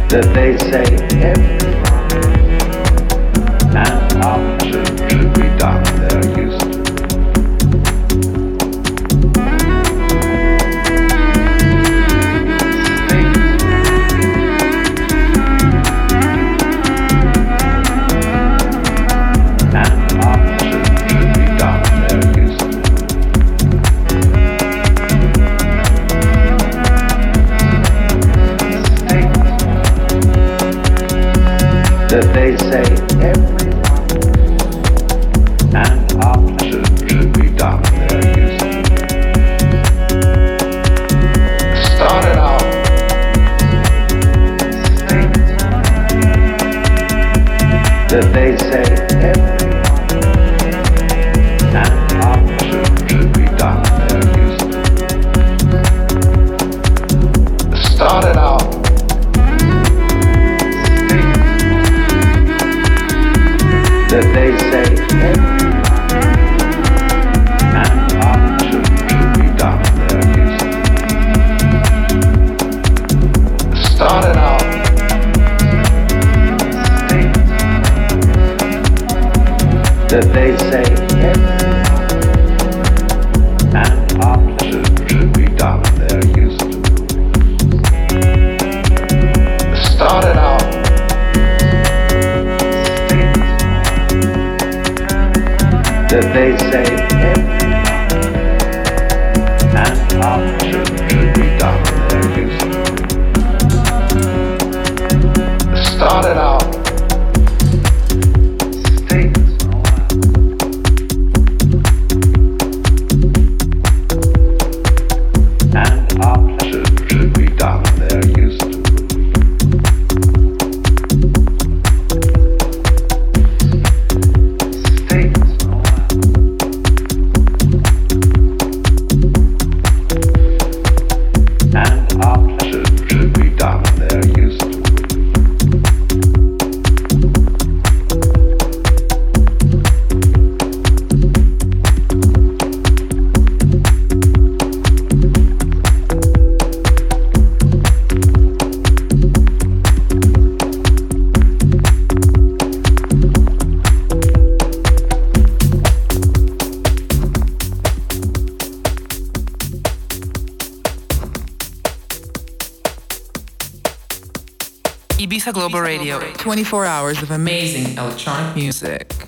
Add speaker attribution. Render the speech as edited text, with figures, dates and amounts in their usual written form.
Speaker 1: that they say everyone and option should be done. They're used to. And option should be done. They're used to. That they say everyone and option should be done. They're used to. Started out that they say everyone and option should be done. They're used to. Started out that they say everyone and option should be done. They're used to. Started out that they say everyone and option should be done. They're used to. Started out that they say everyone and option should be done. They're used to. Started out and option should be done. They're used to.
Speaker 2: Ibiza Global Radio, 24 hours of amazing electronic music.